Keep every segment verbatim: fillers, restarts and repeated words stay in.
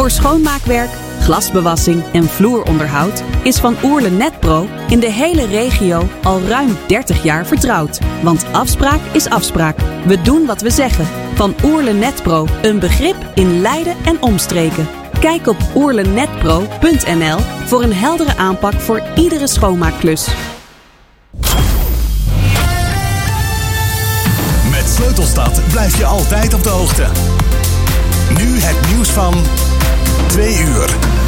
Voor schoonmaakwerk, glasbewassing en vloeronderhoud is Van Oerle Netpro in de hele regio al ruim dertig jaar vertrouwd. Want afspraak is afspraak. We doen wat we zeggen. Van Oerle Netpro, een begrip in Leiden en omstreken. Kijk op oerlenetpro punt n l voor een heldere aanpak voor iedere schoonmaakklus. Met Sleutelstad blijf je altijd op de hoogte. Nu het nieuws van twee uur.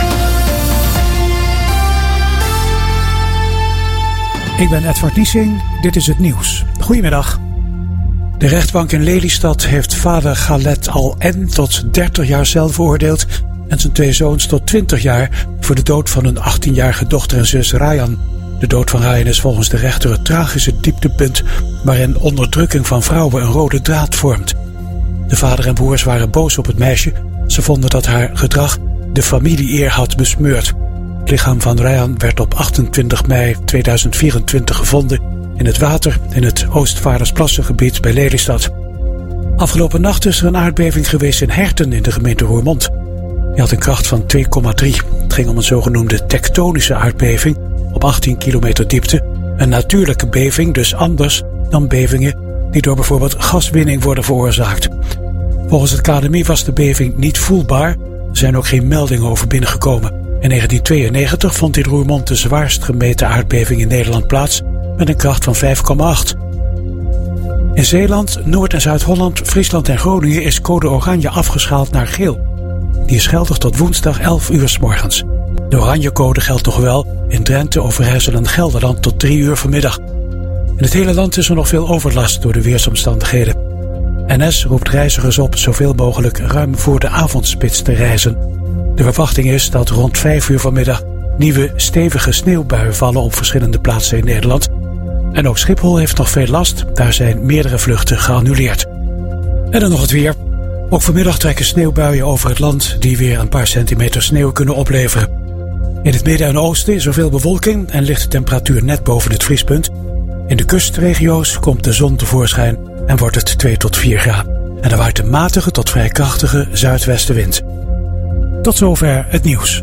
Ik ben Edward Niesing, dit is het nieuws. Goedemiddag. De rechtbank in Lelystad heeft vader Khaled Al-N tot dertig jaar cel veroordeeld en zijn twee zoons tot twintig jaar voor de dood van hun achttienjarige dochter en zus Rayan. De dood van Rayan is volgens de rechter het tragische dieptepunt waarin onderdrukking van vrouwen een rode draad vormt. De vader en broers waren boos op het meisje. Ze vonden dat haar gedrag de familie-eer had besmeurd. Het lichaam van Rayan werd op achtentwintig mei tweeduizend vierentwintig gevonden in het water in het Oostvaardersplassengebied bij Lelystad. Afgelopen nacht is er een aardbeving geweest in Herten in de gemeente Roermond. Die had een kracht van twee komma drie. Het ging om een zogenoemde tektonische aardbeving op achttien kilometer diepte. Een natuurlijke beving, dus anders dan bevingen die door bijvoorbeeld gaswinning worden veroorzaakt. Volgens het K N M I was de beving niet voelbaar. Er zijn ook geen meldingen over binnengekomen. In negentien tweeënnegentig vond in Roermond de zwaarst gemeten aardbeving in Nederland plaats met een kracht van vijf komma acht. In Zeeland, Noord- en Zuid-Holland, Friesland en Groningen is code oranje afgeschaald naar geel. Die is geldig tot woensdag elf uur 's morgens. De oranje code geldt nog wel in Drenthe, Overijssel en Gelderland tot drie uur vanmiddag. In het hele land is er nog veel overlast door de weersomstandigheden. N S roept reizigers op zoveel mogelijk ruim voor de avondspits te reizen. De verwachting is dat rond vijf uur vanmiddag nieuwe stevige sneeuwbuien vallen op verschillende plaatsen in Nederland. En ook Schiphol heeft nog veel last, daar zijn meerdere vluchten geannuleerd. En dan nog het weer. Ook vanmiddag trekken sneeuwbuien over het land die weer een paar centimeter sneeuw kunnen opleveren. In het midden en oosten is er veel bewolking en ligt de temperatuur net boven het vriespunt. In de kustregio's komt de zon tevoorschijn en wordt het twee tot vier graden. En er waait een matige tot vrij krachtige zuidwestenwind. Tot zover het nieuws.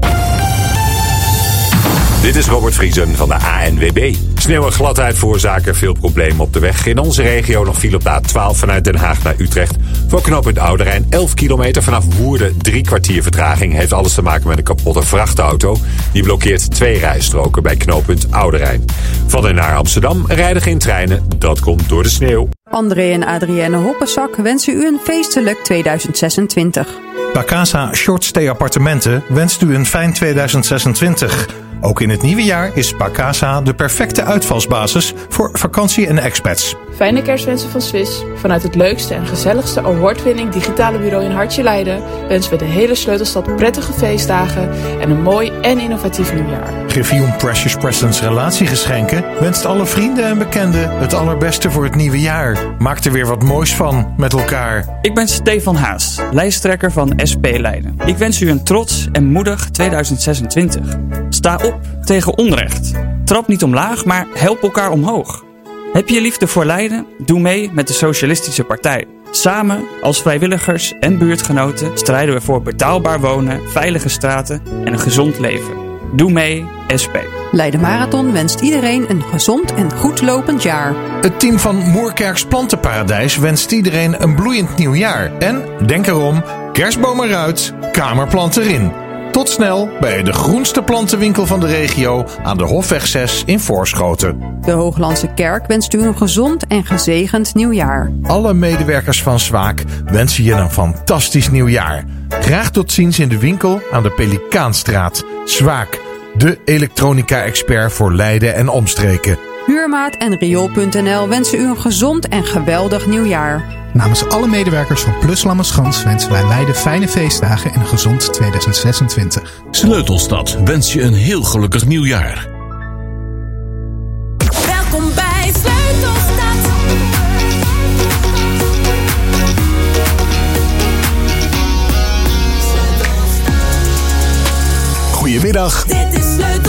Dit is Robert Vriesen van de A N W B. Sneeuw en gladheid veroorzaken veel problemen op de weg. In onze regio nog file op de A twaalf vanuit Den Haag naar Utrecht. Voor knooppunt Oude Rijn elf kilometer vanaf Woerden. Drie kwartier vertraging. Heeft alles te maken met een kapotte vrachtauto. Die blokkeert twee rijstroken bij knooppunt Oude Rijn. Van en naar Amsterdam rijden geen treinen. Dat komt door de sneeuw. André en Adrienne Hoppesak wensen u een feestelijk tweeduizend zesentwintig. Pacasa Shortstay Appartementen wenst u een fijn tweeduizend zesentwintig. Ook in het nieuwe jaar is Pacasa de perfecte uitvalsbasis voor vakantie- en expats. Fijne kerstwensen van Swiss. Vanuit het leukste en gezelligste award-winning digitale bureau in Hartje Leiden wensen we de hele Sleutelstad prettige feestdagen en een mooi en innovatief nieuwjaar. Griffioen Precious Presents Relatiegeschenken wenst alle vrienden en bekenden het allerbeste voor het nieuwe jaar. Maak er weer wat moois van met elkaar. Ik ben Stefan Haas, lijsttrekker van S P Leiden. Ik wens u een trots en moedig tweeduizend zesentwintig. Sta op tegen onrecht. Trap niet omlaag, maar help elkaar omhoog. Heb je liefde voor Leiden? Doe mee met de Socialistische Partij. Samen, als vrijwilligers en buurtgenoten, strijden we voor betaalbaar wonen, veilige straten en een gezond leven. Doe mee, S P. Leiden Marathon wenst iedereen een gezond en goed lopend jaar. Het team van Moerkerks Plantenparadijs wenst iedereen een bloeiend nieuw jaar. En denk erom, kerstboom eruit, kamerplant erin. Tot snel bij de groenste plantenwinkel van de regio aan de Hofweg zes in Voorschoten. De Hooglandse Kerk wenst u een gezond en gezegend nieuwjaar. Alle medewerkers van Zwaak wensen je een fantastisch nieuwjaar. Graag tot ziens in de winkel aan de Pelikaanstraat. Zwaak, de elektronica-expert voor Leiden en omstreken. Huurmaat en Riool punt n l wensen u een gezond en geweldig nieuwjaar. Namens alle medewerkers van Plus Lammerschans wensen wij Leiden fijne feestdagen en een gezond tweeduizend zesentwintig. Sleutelstad wens je een heel gelukkig nieuwjaar. Welkom bij Sleutelstad. Goedemiddag. Dit is Sleutelstad.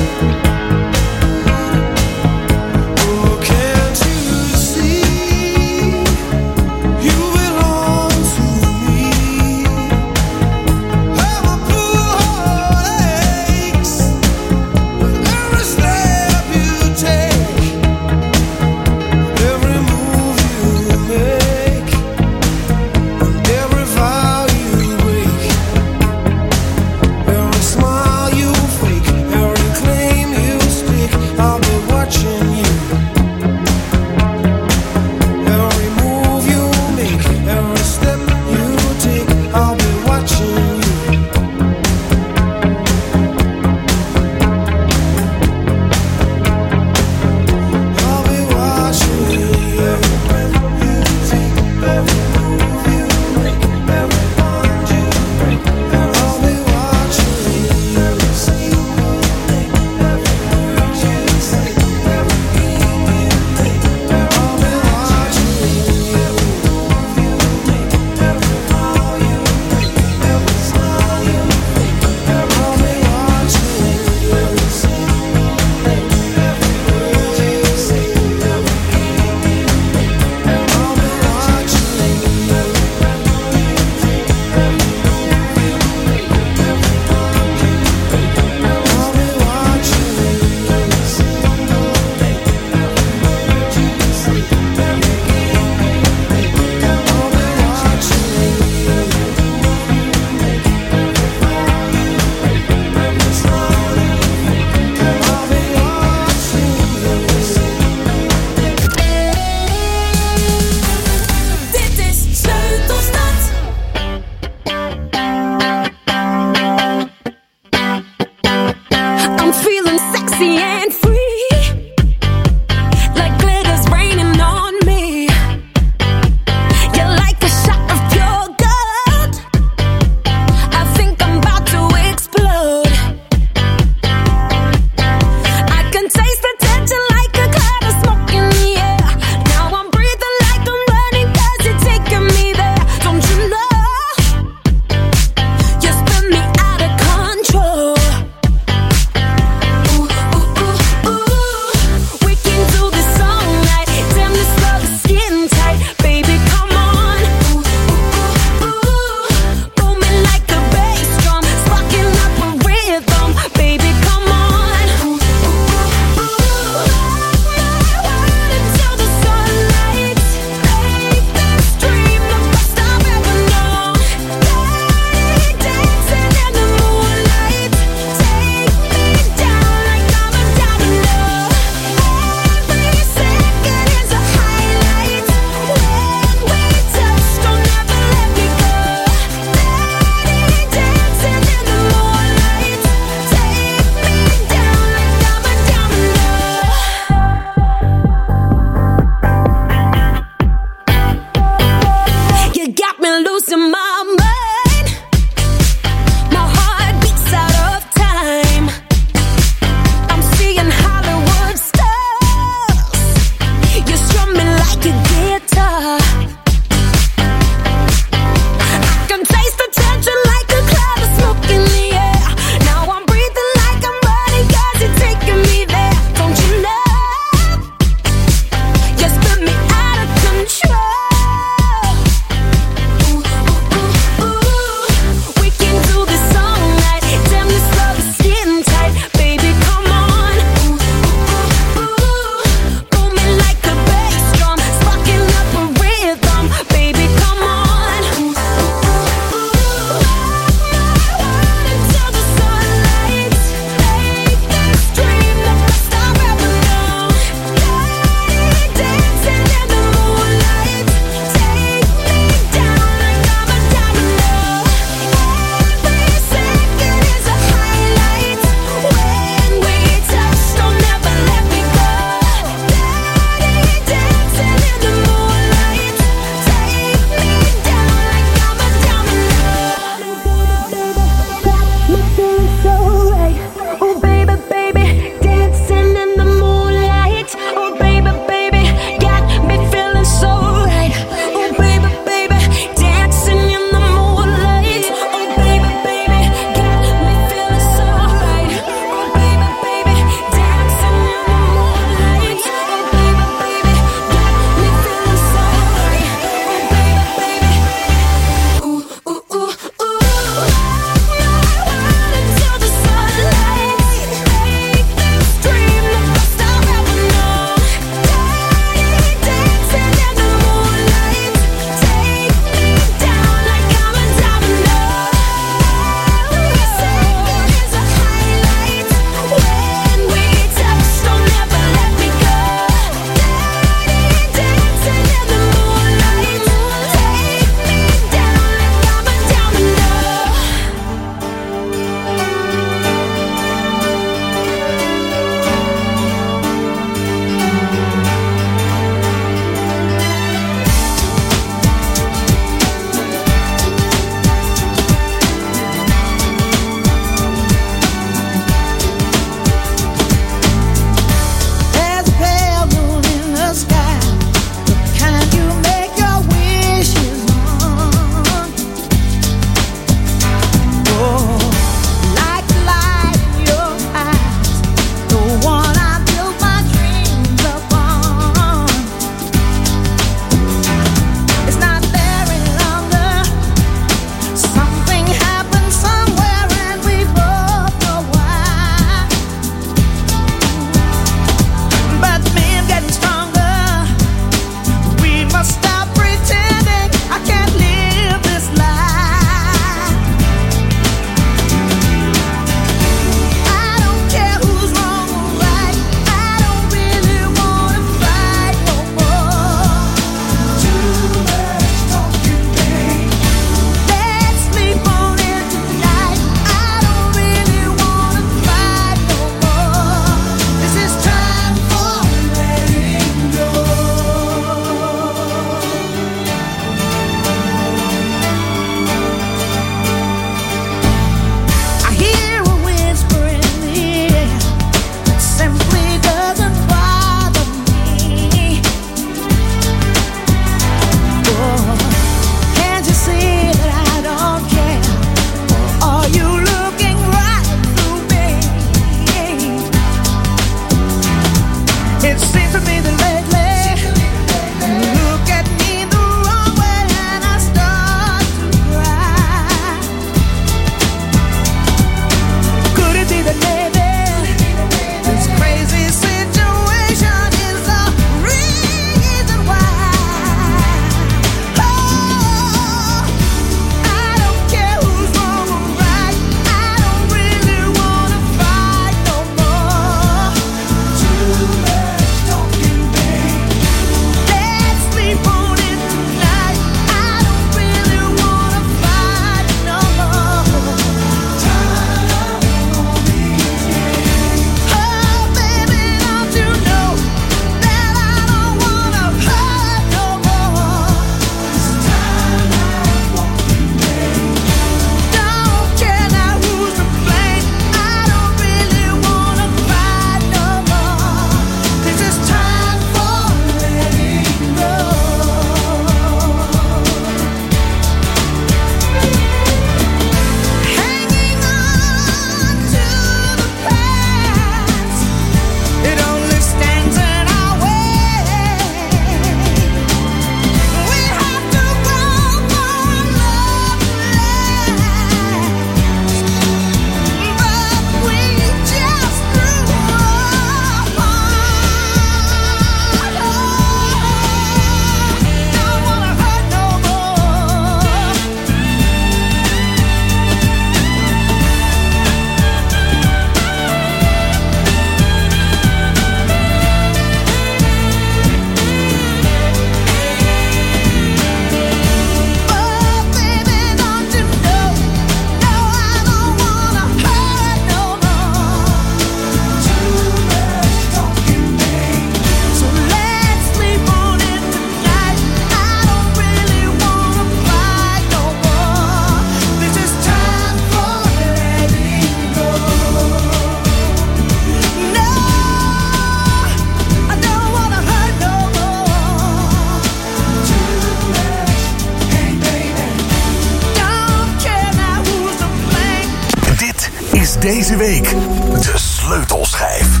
is deze week de sleutelschijf.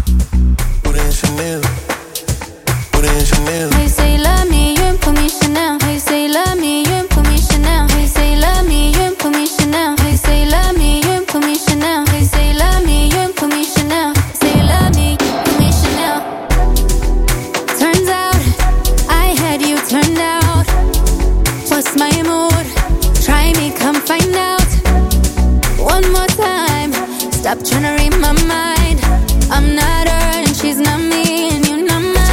Hey, say love me, you ain't put me Chanel. Hey, say love me, you ain't put me Chanel. Hey, say love me, you ain't put me Chanel. Hey, say love me, you ain't put me Chanel. Hey, say love me, you ain't put me Chanel. Say love me, put me Chanel. Turns out I had you turned out. What's my mood? Try me, come find out. One more time. Stop trying to read my mind. I'm not her and she's not me, and you're not mine.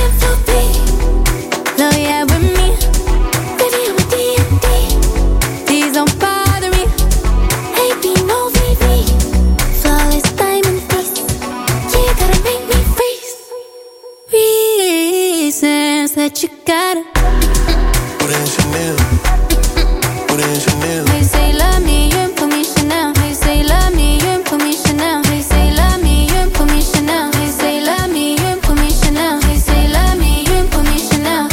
No, yeah, with me, baby, I'm a D and D. Please don't bother me. Hey, be no V V. Flawless diamond face. You gotta make me freeze. Reasons that you gotta put in Chanel. Put in Chanel. Hey, say love me, you ain't put me Chanel. Hey, say love me, you ain't put me Chanel. Hey, say love me, you ain't put me Chanel. Hey, say love me, you ain't put me Chanel. Hey, say love me, you ain't put me Chanel.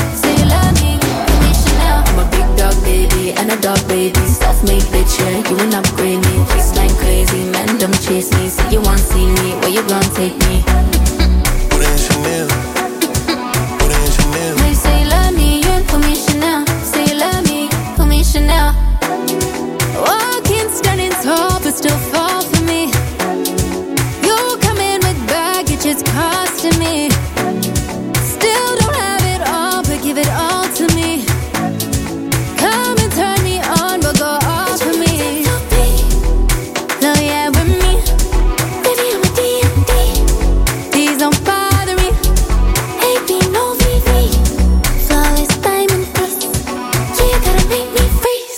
And a dog baby, self-made bitch, yeah, you ain't upgrade me. Waistline crazy, man, don't chase me. Say you want see me, where you gon' take me? Put in Chanel. Put in Chanel. Hey, say love me, you ain't put me Chanel. Say love me, put me Chanel. Walking, standing tall, but still fall for me. You come in with baggage, it's costing me. Still don't have it all, but give it all to me. Come and turn me on, but go off for me. No, yeah, with me, baby, I'm a D and D. Please don't bother me. Hey, be no V V. Flawless diamond face. You gotta make me freeze.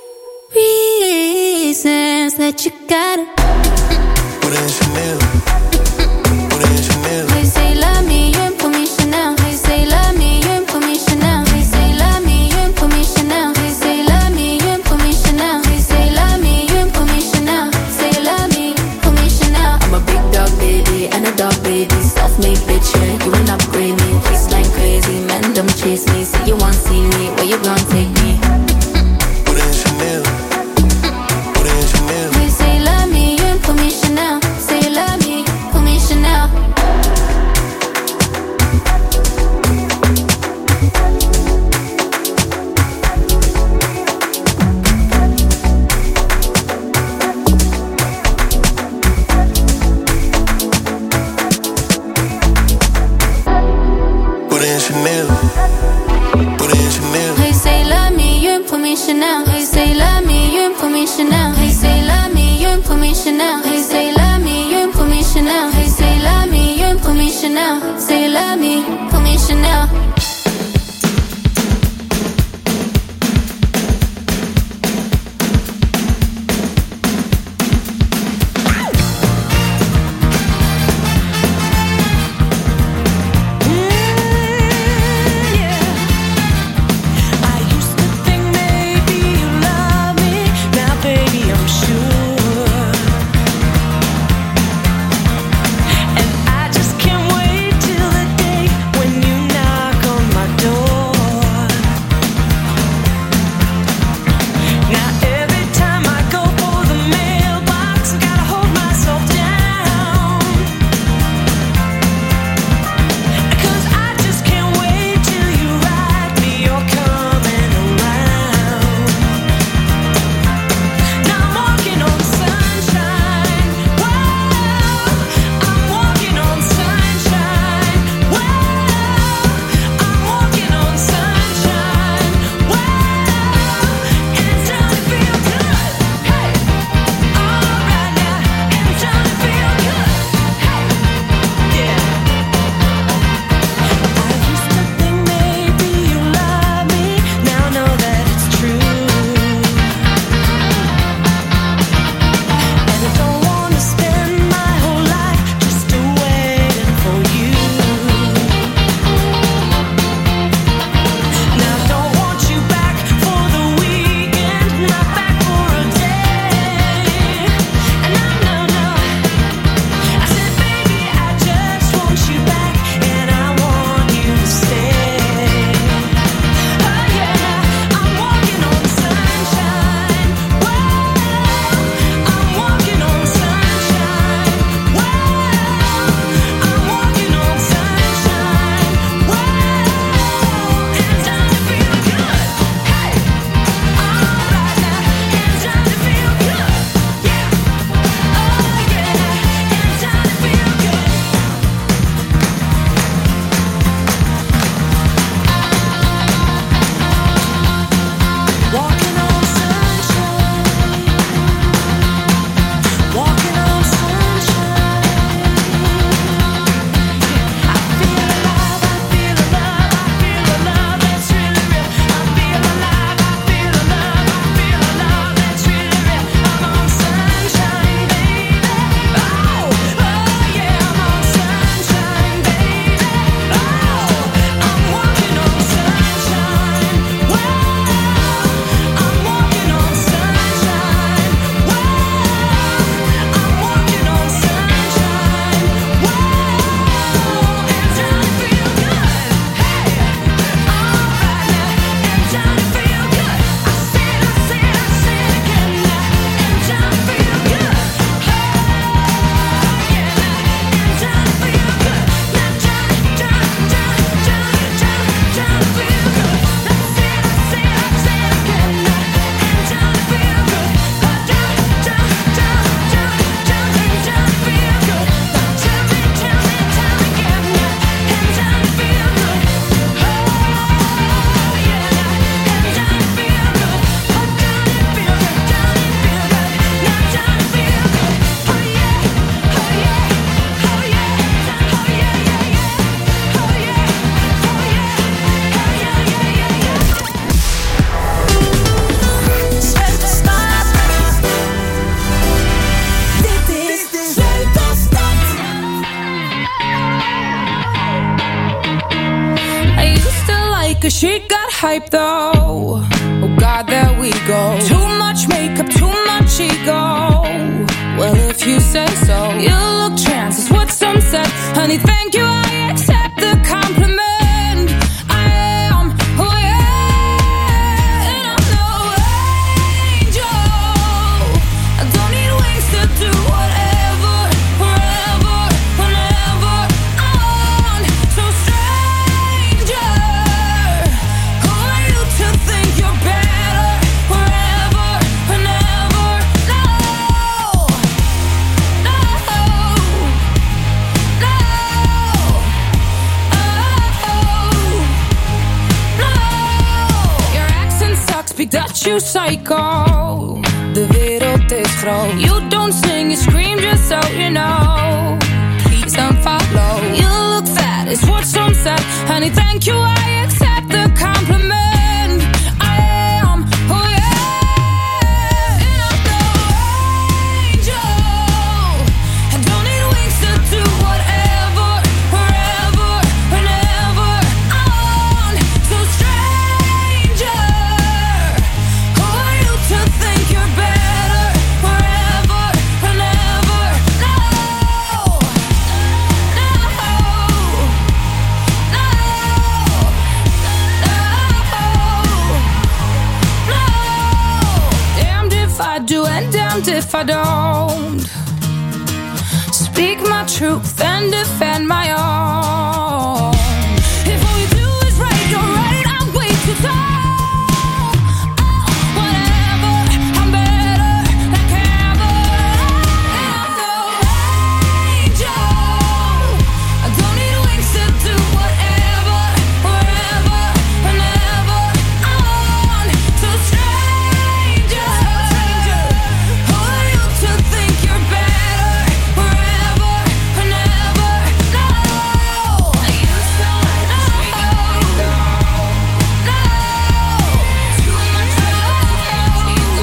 Reasons that you gotta put in Chanel. Put in Chanel. Hey, say love me, you ain't put me Chanel. Hey, say love me, you ain't put me Chanel. Hey, say love me, you ain't put me Chanel. Hey, say love me, you ain't put me Chanel. Hey, say love me, you ain't put me Chanel. Say love me, put me Chanel. I'm a big dog baby and a dog baby, self-made bitch, yeah, you ain't upgrade me. Waistline crazy, man, don't chase me. Say you want see me, where you gon' take me? Put in Chanel. Put in Chanel. Hey, say love me, you ain't put me Chanel. Say love me, put me Chanel. Put in Chanel. Put in Chanel. Hey, say love me, you ain't put me Chanel. Hey, say love me, you ain't put me Chanel. Hey, say love me, you ain't put me Chanel. Hey, say love me, you ain't put me Chanel. Hey, say love me, you ain't put me Chanel. Say love me, put me Chanel. And I just can't wait till the day when you knock on She got hype though. Oh God, there we go. Too much makeup, too much ego. Well, if you say so. You look trans, is what some said. Honey, thank you, I accept the compliment. I am who I am, and I'm no angel. I don't need wings to do whatever, wherever, whenever I want. So stranger, who are you to think you're better, wherever, whenever? No, no, no, oh, no. Your accent sucks, big Dutch, you psycho. De wereld is groot. You don't sing, you scream just so you know. Please don't follow. You look fat, is what some said. Honey, thank you, I accept the compliment. I am who I am, and I'm no angel. I don't need wings to do whatever, wherever, whenever I want. So stranger, who are you to think you're better, wherever, whenever? No, no, no, no, no. Damned if I do and damned if I don't. Speak my truth and defend my own. If all you do is right, you're right, I'm way too tall. Oh, whatever, I'm better than ever. I'm no angel. I don't need wings to do whatever, wherever, whenever I want. So stranger, who are you to think you're better, wherever, whenever? No, you so no, no, too much love, no,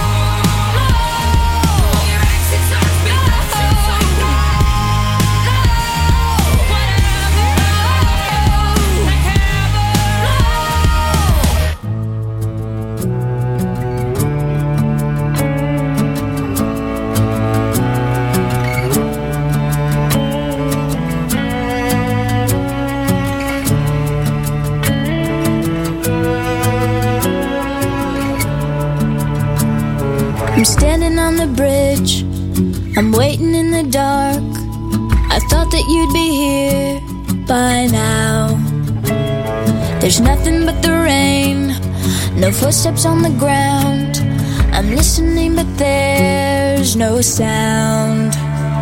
your accent sucks, big Dutch, you psycho. No, whatever, like ever, I'm standing on the bridge, I'm waiting in the dark. I thought that you'd be here by now. There's nothing but the rain, no footsteps on the ground. I'm listening but there's no sound.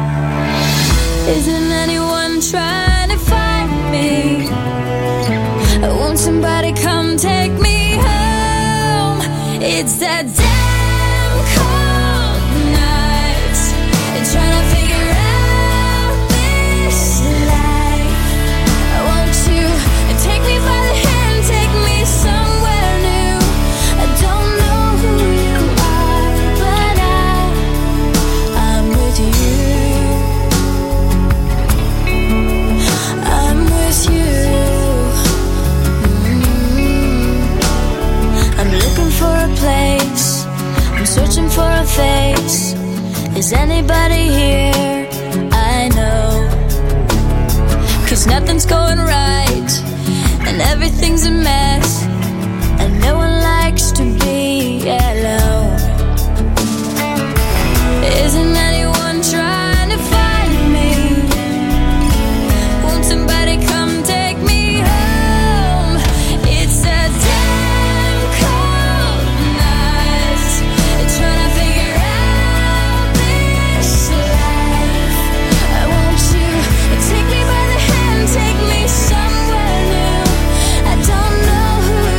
Isn't anyone trying to find me? Won't somebody come take me home? It's that damn cold night, trying to figure out this life. Won't you take me by the hand, take me somewhere new? I don't know who you are, but I, I'm with you. I'm with you. Mm. I'm looking for a place, I'm searching for a face. Is anybody here? I know. Cause nothing's going right, and everything's a mess, and no one likes to be alone. Isn't anyone trying to find me? Won't somebody come take me home? It's a damn cold night, trying to figure out this life. Won't you take me by the hand, take me somewhere new? I don't know who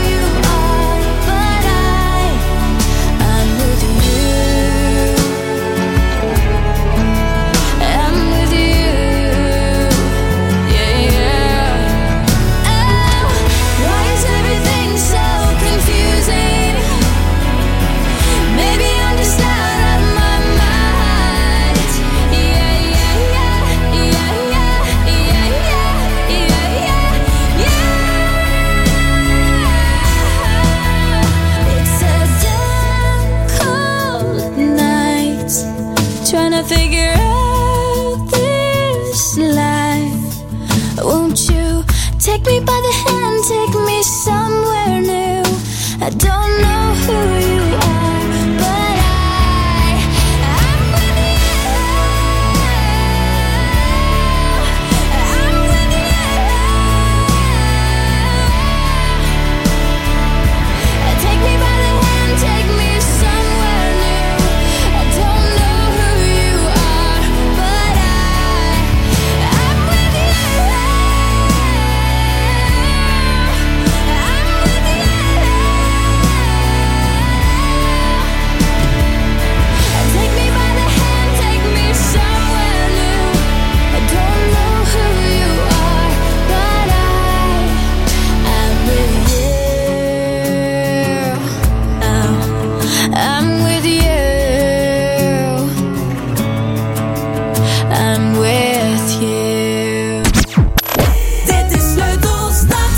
I'm with you. Dit is Sleutelstad.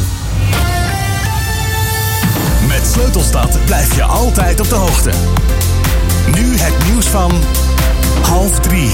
Met Sleutelstad blijf je altijd op de hoogte. Nu het nieuws van half drie.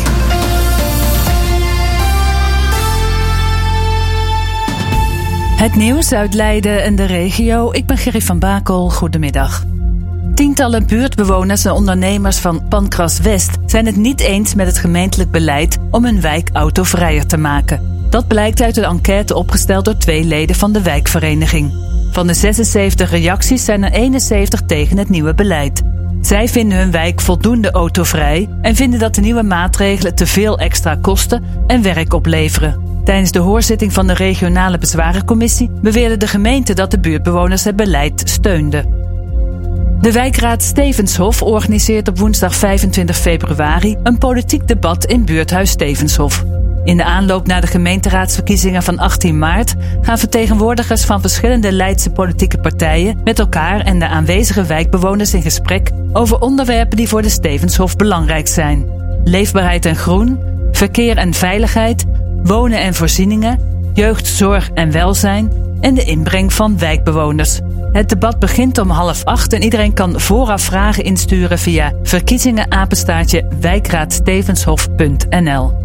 Het nieuws uit Leiden en de regio. Ik ben Gerry van Bakel. Goedemiddag. Tientallen buurtbewoners en ondernemers van Pancras West zijn het niet eens met het gemeentelijk beleid om hun wijk autovrijer te maken. Dat blijkt uit een enquête opgesteld door twee leden van de wijkvereniging. Van de zesenzeventig reacties zijn er eenenzeventig tegen het nieuwe beleid. Zij vinden hun wijk voldoende autovrij en vinden dat de nieuwe maatregelen te veel extra kosten en werk opleveren. Tijdens de hoorzitting van de regionale bezwarencommissie beweerde de gemeente dat de buurtbewoners het beleid steunden. De wijkraad Stevenshof organiseert op woensdag vijfentwintig februari een politiek debat in buurthuis Stevenshof. In de aanloop naar de gemeenteraadsverkiezingen van achttien maart gaan vertegenwoordigers van verschillende Leidse politieke partijen met elkaar en de aanwezige wijkbewoners in gesprek over onderwerpen die voor de Stevenshof belangrijk zijn. Leefbaarheid en groen, verkeer en veiligheid, wonen en voorzieningen, jeugd, zorg en welzijn en de inbreng van wijkbewoners. Het debat begint om half acht en iedereen kan vooraf vragen insturen via verkiezingenapenstaartje wijkraadstevenshof punt n l.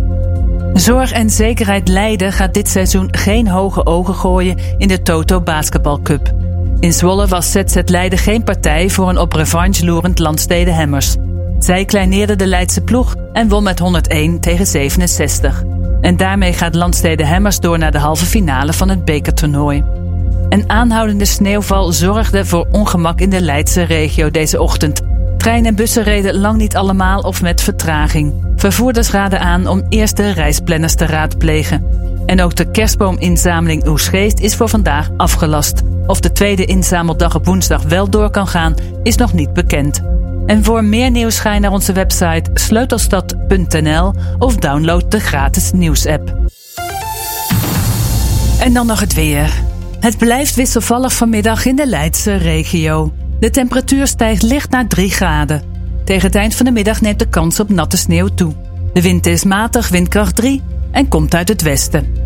Zorg en Zekerheid Leiden gaat dit seizoen geen hoge ogen gooien in de Toto Basketball Cup. In Zwolle was Z Z Leiden geen partij voor een op revanche loerend Landstede Hammers. Zij kleineerde de Leidse ploeg en won met honderdéén tegen zevenenzestig. En daarmee gaat Landstede Hammers door naar de halve finale van het bekertoernooi. Een aanhoudende sneeuwval zorgde voor ongemak in de Leidse regio deze ochtend. Treinen en bussen reden lang niet allemaal of met vertraging. Vervoerders raden aan om eerst de reisplanners te raadplegen. En ook de kerstboominzameling Oesgeest is voor vandaag afgelast. Of de tweede inzameldag op woensdag wel door kan gaan, is nog niet bekend. En voor meer nieuws ga je naar onze website sleutelstad punt n l of download de gratis nieuwsapp. En dan nog het weer. Het blijft wisselvallig vanmiddag in de Leidse regio. De temperatuur stijgt licht naar drie graden. Tegen het eind van de middag neemt de kans op natte sneeuw toe. De wind is matig, windkracht drie en komt uit het westen.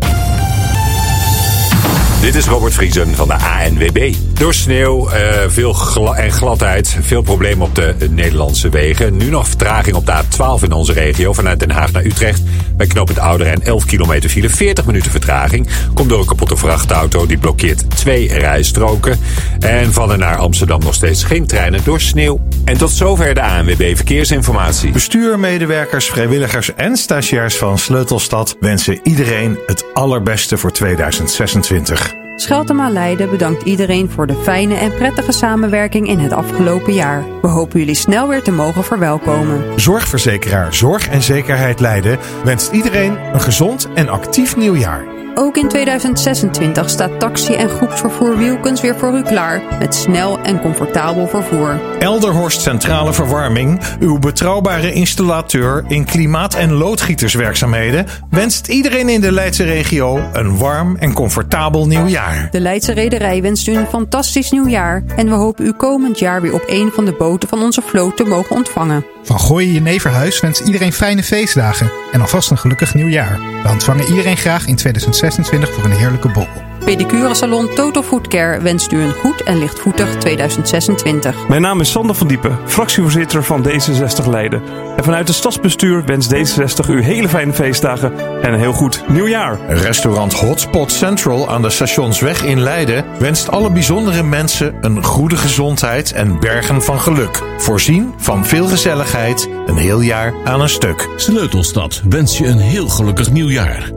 Dit is Robert Vriesen van de A N W B. Door sneeuw uh, veel gla- en gladheid, veel problemen op de Nederlandse wegen. Nu nog vertraging op de A twaalf in onze regio, vanuit Den Haag naar Utrecht. Bij knooppunt Ouderijn elf kilometer file, veertig minuten vertraging. Komt door een kapotte vrachtauto, die blokkeert twee rijstroken. En van en naar Amsterdam nog steeds geen treinen door sneeuw. En tot zover de A N W B Verkeersinformatie. Bestuur, medewerkers, vrijwilligers en stagiairs van Sleutelstad wensen iedereen het allerbeste voor tweeduizend zesentwintig. Scheltema Leiden bedankt iedereen voor de fijne en prettige samenwerking in het afgelopen jaar. We hopen jullie snel weer te mogen verwelkomen. Zorgverzekeraar Zorg en Zekerheid Leiden wenst iedereen een gezond en actief nieuwjaar. Ook in tweeduizend zesentwintig staat taxi- en groepsvervoer Wielkens weer voor u klaar met snel en comfortabel vervoer. Elderhorst Centrale Verwarming, uw betrouwbare installateur in klimaat- en loodgieterswerkzaamheden, wenst iedereen in de Leidse regio een warm en comfortabel nieuwjaar. De Leidse Reederij wenst u een fantastisch nieuwjaar en we hopen u komend jaar weer op een van de boten van onze vloot te mogen ontvangen. Van Gooien Jeneverhuis wenst iedereen fijne feestdagen en alvast een gelukkig nieuwjaar. We ontvangen iedereen graag in tweeduizend zesentwintig voor een heerlijke borrel. Pedicuresalon Total Food Care wenst u een goed en lichtvoetig tweeduizend zesentwintig. Mijn naam is Sander van Diepen, fractievoorzitter van D zesenzestig Leiden. En vanuit het stadsbestuur wenst D zesenzestig u hele fijne feestdagen en een heel goed nieuwjaar. Restaurant Hotspot Central aan de Stationsweg in Leiden wenst alle bijzondere mensen een goede gezondheid en bergen van geluk. Voorzien van veel gezelligheid, een heel jaar aan een stuk. Sleutelstad wens je een heel gelukkig nieuwjaar.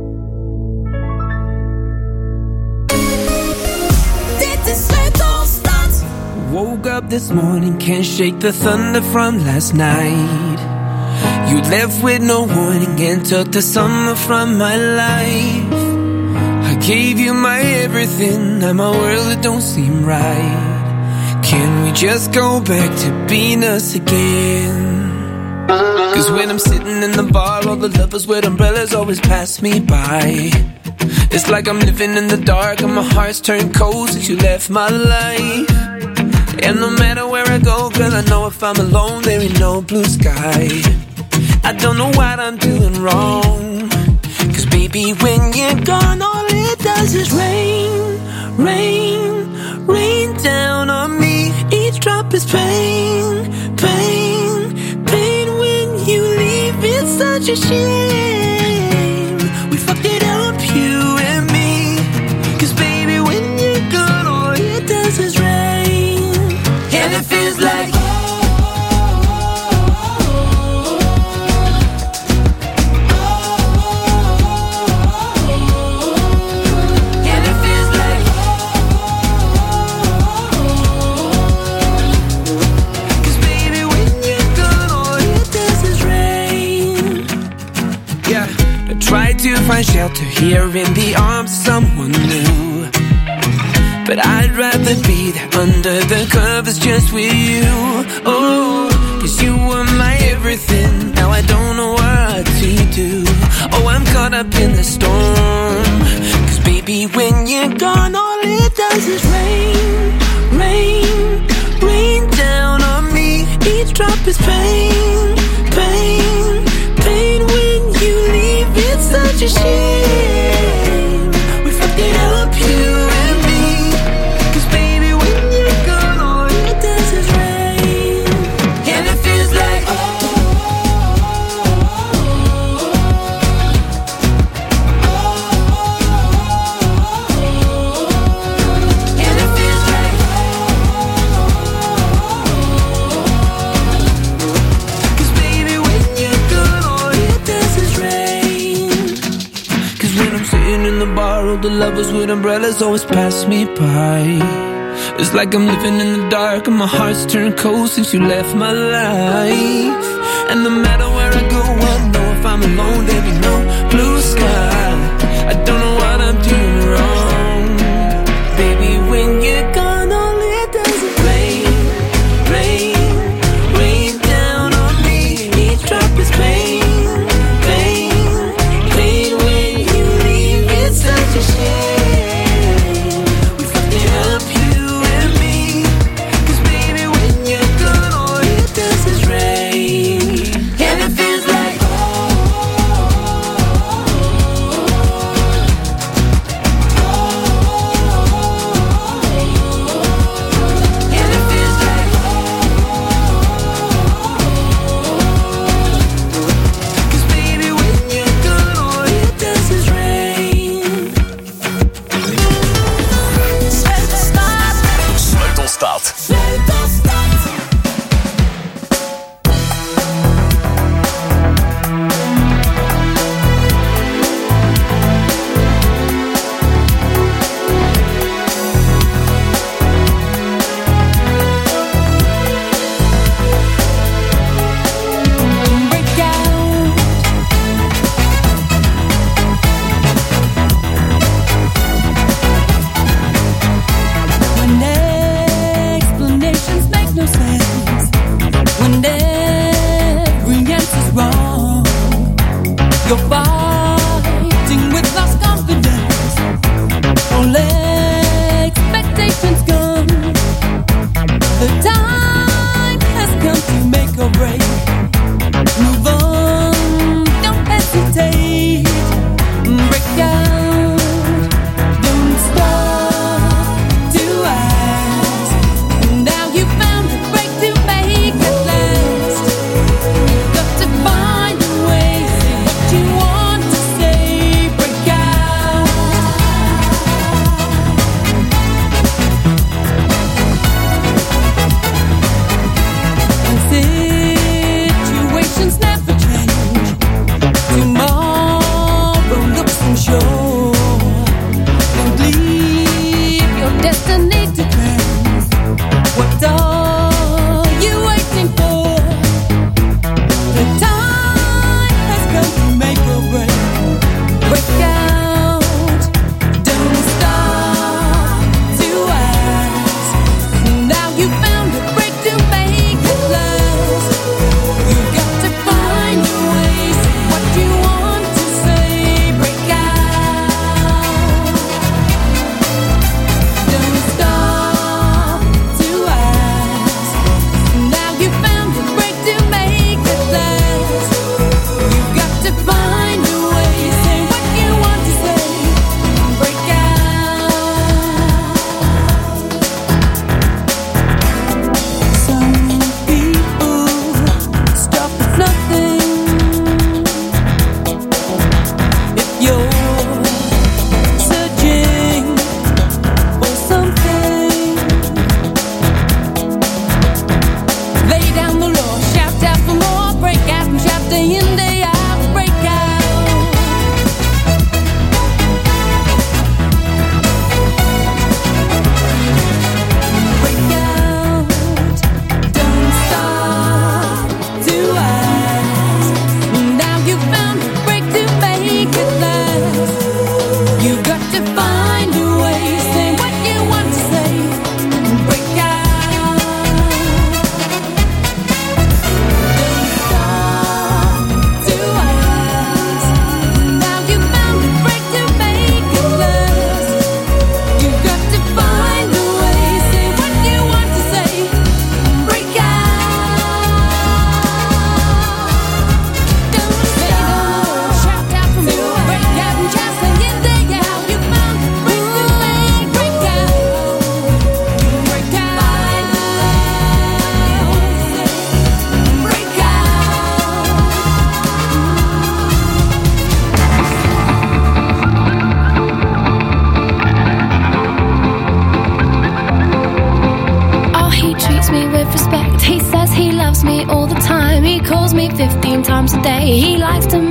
Woke up this morning, can't shake the thunder from last night. You left with no warning and took the summer from my life. I gave you my everything, now my world it don't seem right. Can we just go back to being us again? Cause when I'm sitting in the bar, all the lovers with umbrellas always pass me by. It's like I'm living in the dark and my heart's turned cold since you left my life. And no matter where I go, girl, I know if I'm alone, there ain't no blue sky. I don't know what I'm doing wrong. Cause baby, when you're gone, all it does is rain, rain, rain down on me. Each drop is pain, pain, pain. When you leave, it's such a shame. We fucked it up, you and me. Cause baby, when you're gone, all it does is rain. And it feels like to find shelter here in the arms of someone new, but I'd rather be there under the covers just with you. Oh, cause you were my everything. Now I don't know what to do. Oh, I'm caught up in the storm. Cause baby, when you're gone, all it does is rain, rain, rain down on me. Each drop is pain, pain, pain. When you leave, it's such a shame. We fucked it up, you and me. Cause baby, when you're gone, all it does is rain. And it feels like oh, and it feels like cause baby, when you're gone, all it does is rain. Cause when I'm sitting in the bar, all the lovers with umbrellas always pass me by. It's like I'm living in the dark and my heart's turned cold since you left my life. And no matter where I go, I know if I'm alone, there'll be no blue sky. I don't know what I'm doing wrong. Baby, when you're gone, all it does is rain, rain, rain down on me. Each drop is pain, pain, pain. When you leave, it's such a shame. We fucked it up, you and me. Cause baby, when you're gone, all it does is rain. And it feels like and it feels like cause baby, when you're gone, all it does is rain. Sleutelstad. When explanations make no sense, when every answer's wrong, you're fighting with lost confidence. All expectations gone. The time has come to make a break. Move on, don't hesitate. Break out, don't stop to ask. Now you found a break to make at last. Got to find a way, say what you want.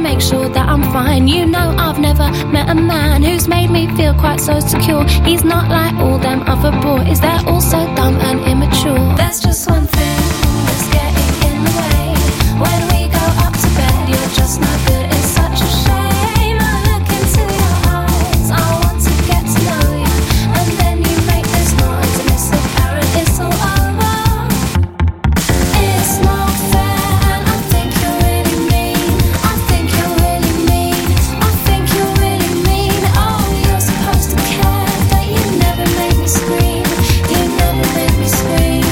make sure that I'm fine. You know I've never met a man who's made me feel quite so secure. He's not like all them other boys, they're all so dumb and immature. There's just one thing that's getting in the way. When we go up to bed, you're just not good. It's such a shame. I look into your eyes, I want to get to know you, and then you make this noise and it's apparent it's all over. It's not fair and I think you're really mean. I think you're really mean. I think you're really mean. Oh, you're supposed to care, but you never make me scream. You never make me scream.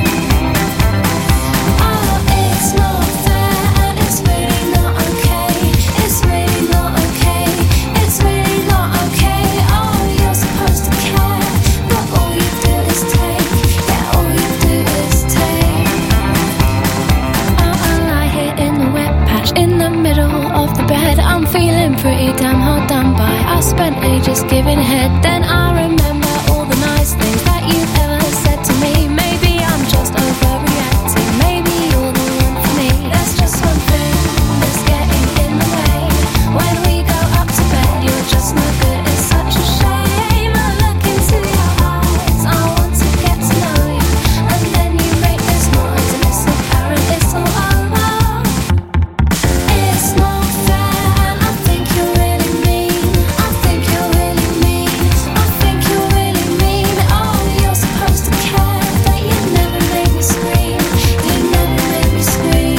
Oh, it's not fair and it's really not okay. It's really not okay. It's really not okay. Oh, you're supposed to care, but all you do is take. Yeah, all you do is take. Oh, I lie here in the wet patch in the middle of the bed. I'm feeling pretty damn hard done by. I spent ages giving head, then I remember all the nice things that you've ever said to me. Maybe I'm just overreacting. Maybe you're the one for me. There's just one thing that's getting in the way. When we go up to bed, you're just not good. It's such a shame. I look into your eyes, I want to get to know you, and then you make this noise and it's apparent it's all over. It's not fair and I think you're really mean. I think you're really mean. I think you're really mean. Oh, you're supposed to care, but you never make me scream. You never make me scream.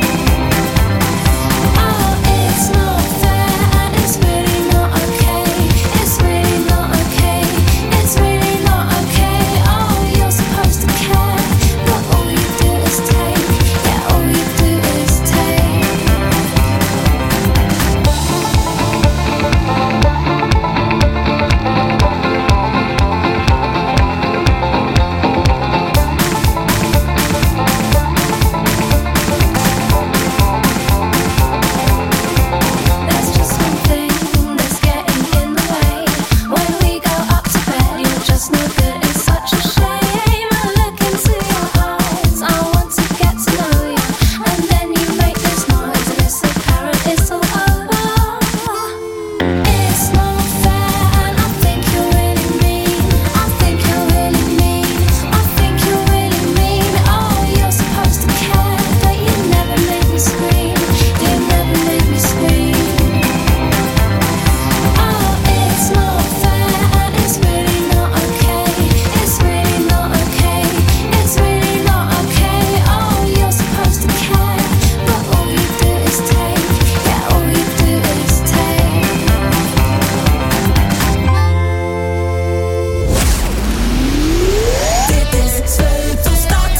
Oh, it's not fair and it's really not okay. It's really not okay. It's really not okay. Oh, you're supposed to care, but all you do is take. Yeah, all you do is take. There's just one thing that's getting in the way. When we go up to bed, you're just no good. It's such a shame. I look into your eyes, I want to get to know you, and then you make this noise and it's apparent it's all over. It's not fair and I think you're really mean. I think you're really mean. I think you're really mean. Oh, you're supposed to care, but you never make me scream. You never make me scream. Oh, it's not fair and it's really not okay. It's really not okay. It's really not okay. Oh, you're supposed to care, but all you do is take. Yeah, all you do is take. Dit is Sleutelstad.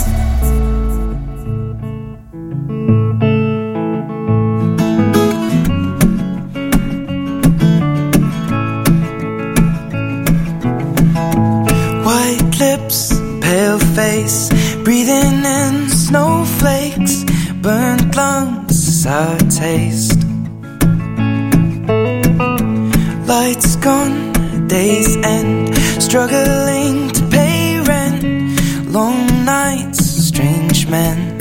White lips, pale face, breathing in snowflakes, burnt lungs, sour taste. Lights gone, days end, struggling to pay rent, long nights, strange men.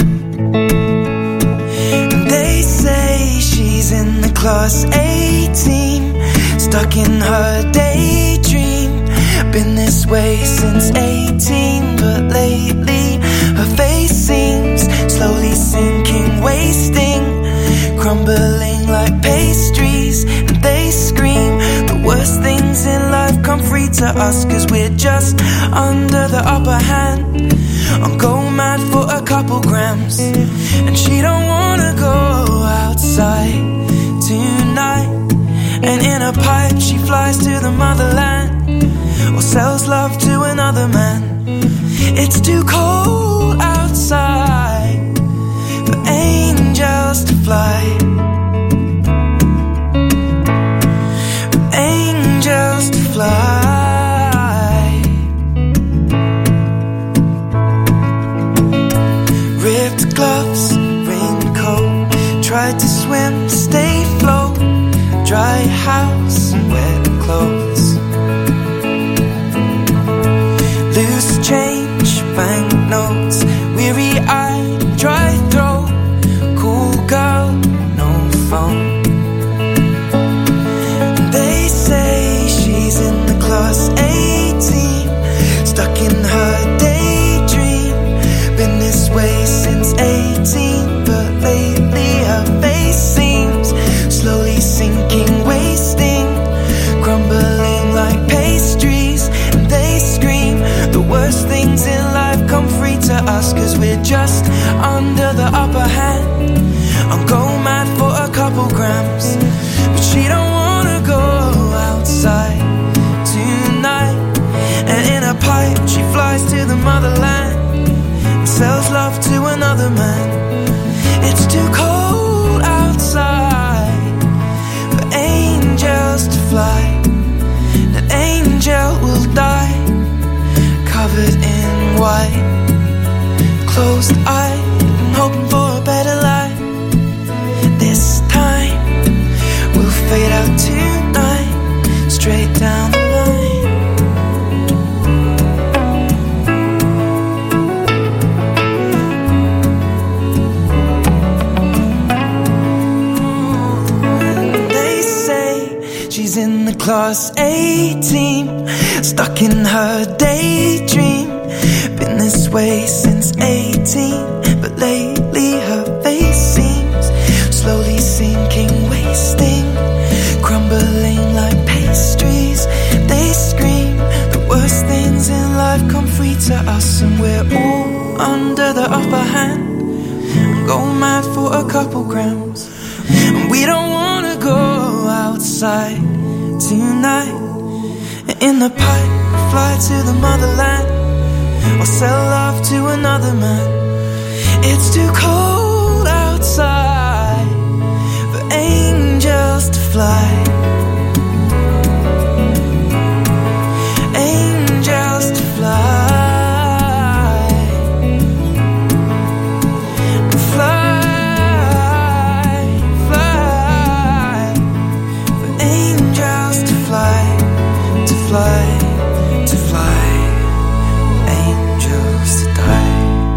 And they say she's in the class A team, stuck in her daydream. Been this way since eighteen, but lately her face seems slowly sinking, wasting, crumbling like pastries. And they scream the worst things in life come free to us, cause we're just under the upper hand. I'm go mad for a couple grams, and she don't wanna go outside tonight. And in a pipe she flies to the motherland, or sells love to another man. It's too cold outside for angels to fly, for angels to fly. Ripped gloves, raincoat, tried to swim, stay afloat. Dry house, wet clothes. Loose change, banknotes, weary-eyed, dry throat. Cool girl, no sinking, wasting, crumbling like pastries. And they scream the worst things in life come free to us, cause we're just under the upper hand. I'll go mad for a couple grams, but she don't wanna go outside tonight. And in a pipe she flies to the motherland and sells love to another man. It's too cold outside for angels to fly. An angel will die covered in white, closed eye, I'm hoping for a better life. This time we'll fade out tonight, straight down the line. They say she's in the class A team, stuck in her daydream. Been this way since eighteen, but lately her face seems slowly sinking, wasting, crumbling like pastries. They scream the worst things in life come free to us, and we're all under the upper hand. Go mad for a couple grams, and we don't wanna go outside tonight. In the pipe, fly to the motherland, or sell love to another man. It's too cold outside for angels to fly. Angels to fly. Fly, fly. For angels to fly, to fly, to fly. Angels to die.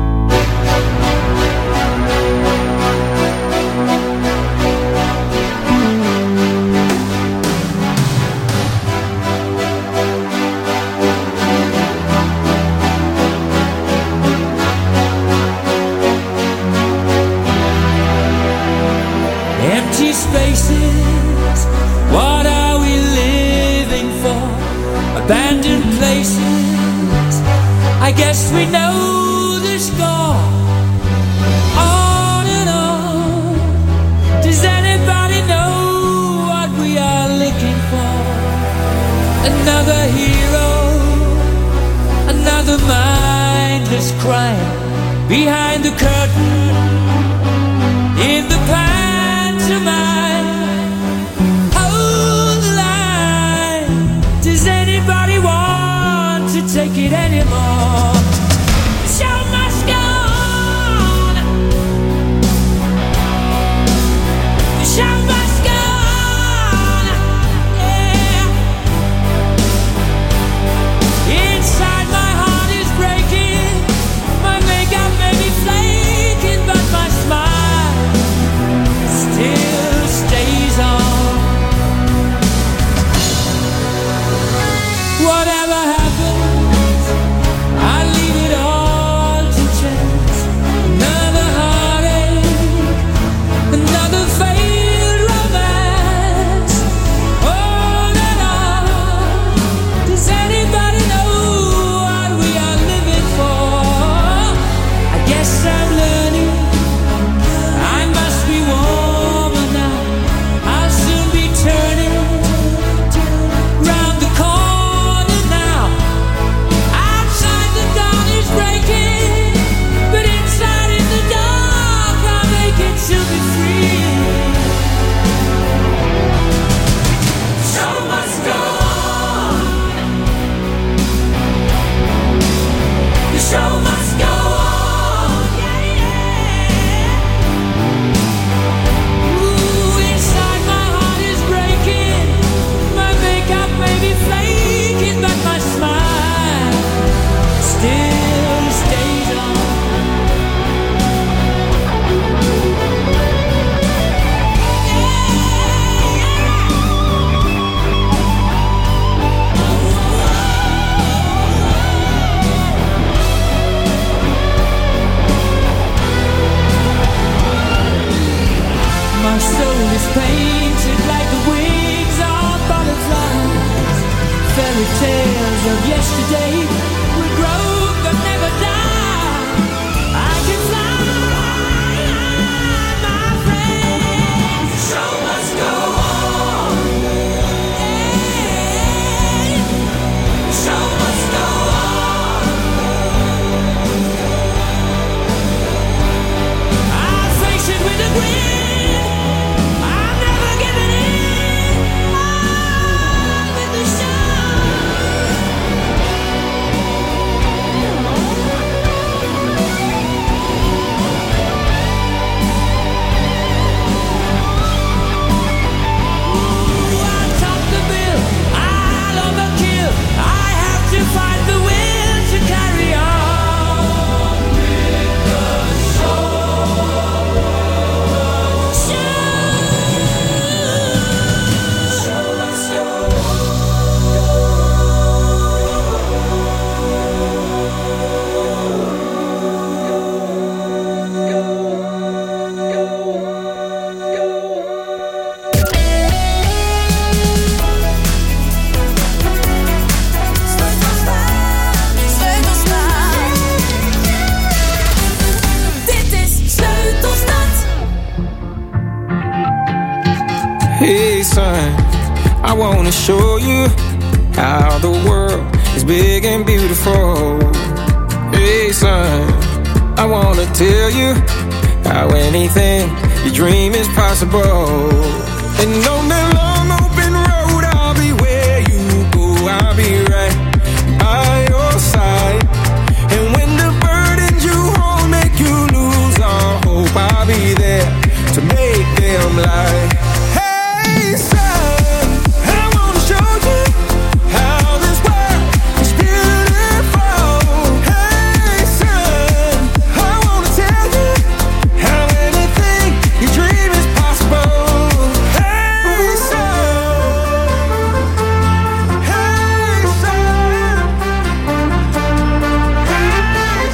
Empty spaces, what are we living for? Abandoned places, I guess we know the score. On and on, does anybody know what we are looking for? Another hero, another mindless crime, behind the curtain, in the pantomime. Hold the line, does anybody want to take it anymore? The show must go on. The show must go on. Yeah. Inside my heart is breaking, my makeup may be flaking, but my smile still stays on. Whatever happens, I leave yesterday will grow but never die. I can fly, my friend. Show must go on. Show must go on. I'll face it with a grin. I'm never giving in. On with the show. Ooh, I top the bill. I'll overkill. I have to find the will to carry on with the show. Show must go Dit is Sleutelstad. Hey son, I wanna show you how the world is big and beautiful. Hey son, I wanna tell you how anything you dream is possible. And on that long open road, I'll be where you go. I'll be right by your side. And when the burdens you hold make you lose all hope, I'll be there to make them lie. Hey son, I wanna show you how this world is beautiful. Hey son, I wanna tell you how anything you dream is possible. Hey son, hey son, hey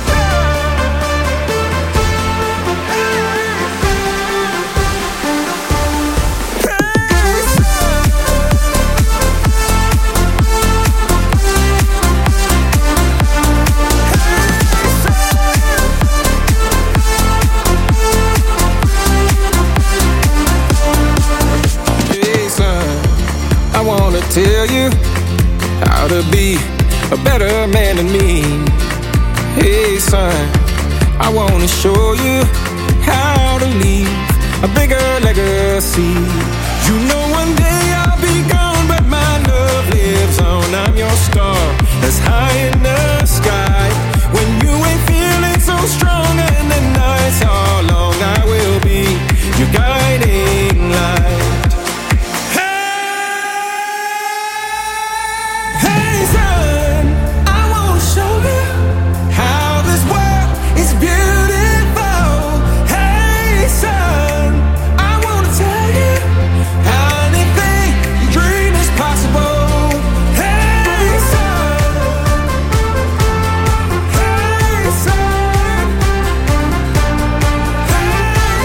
Hey son, I wanna tell you how to be a better man than me. Hey son, I wanna show you how to leave a bigger legacy. You know one day I'll be gone, but my love lives on. I'm your star that's high in the sky. When you ain't feeling so strong and the nights are long, I will be your guiding light. Hey son, I wanna show you how this world is beautiful. Hey son, I wanna tell you how anything you dream is possible. Hey son, hey son, hey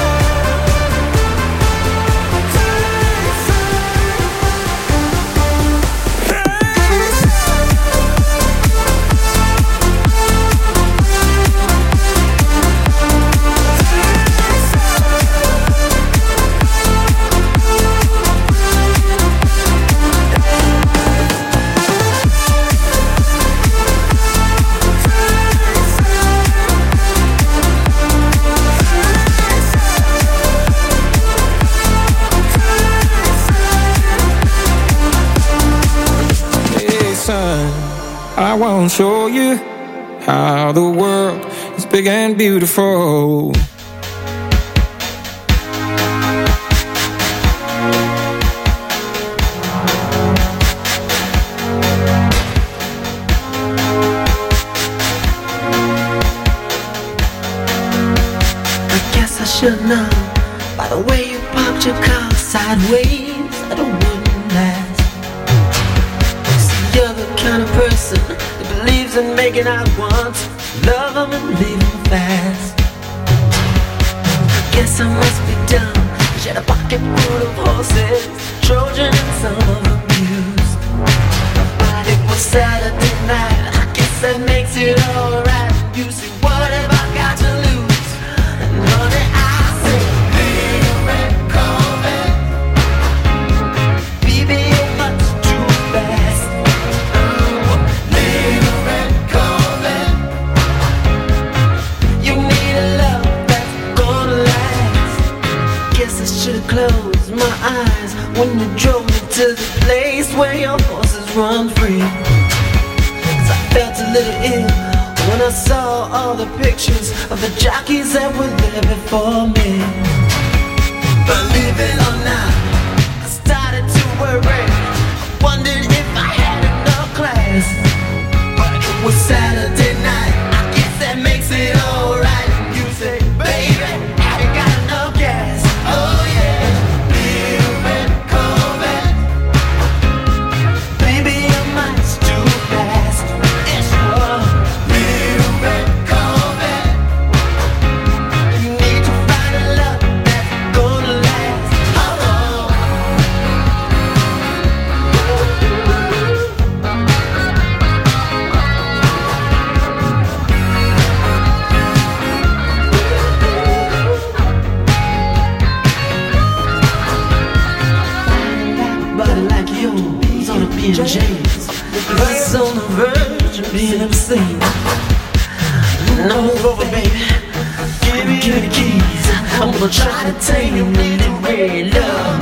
Hey son, I wanna show you how the world is big and beautiful. I guess I should know by the way you popped your car sideways that it wouldn't last. See, you're the kind of person that believes in making out once, love them and leave them fast. I guess I must be dumb. She had a pocket full of horses, Trojan and some of them used. But it was Saturday eyes when you drove me to the place where your horses run free. 'Cause I felt a little ill when I saw all the pictures of the jockeys that were there before me. Believe it or not, I started to worry. I wondered if I had enough class. But it was Saturday night, I guess that makes it alright. You say, baby, I ain't got enough gas. Oh yeah, little red Corvette. Baby, your mind's too fast. It's your little red Corvette. You need to find a love that's gonna last. Oh, oh. Body like yours on a B and J's, bus on the verge of being obscene. Now move over, baby. Give me the keys. I'm gonna try to tame you, really red love.